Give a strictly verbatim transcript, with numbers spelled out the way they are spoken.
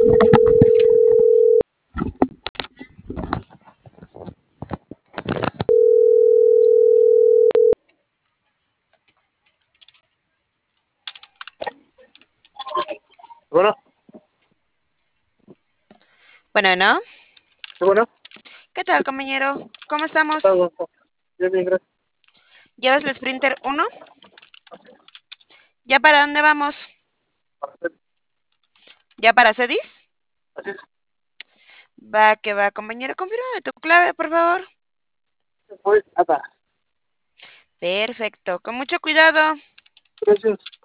Bueno, Bueno, ¿no? sí, bueno, ¿Qué tal, compañero? ¿Cómo ¿qué tal, estamos? Gonzalo? Bien, bien, gracias. ¿Llevas el Sprinter uno? ¿Ya para dónde vamos? Para hacer- ¿Ya para Cedis? Así es, Va, que va, compañero. Confírmame tu clave, por favor. voy, ata. Perfecto. Con mucho cuidado. Gracias.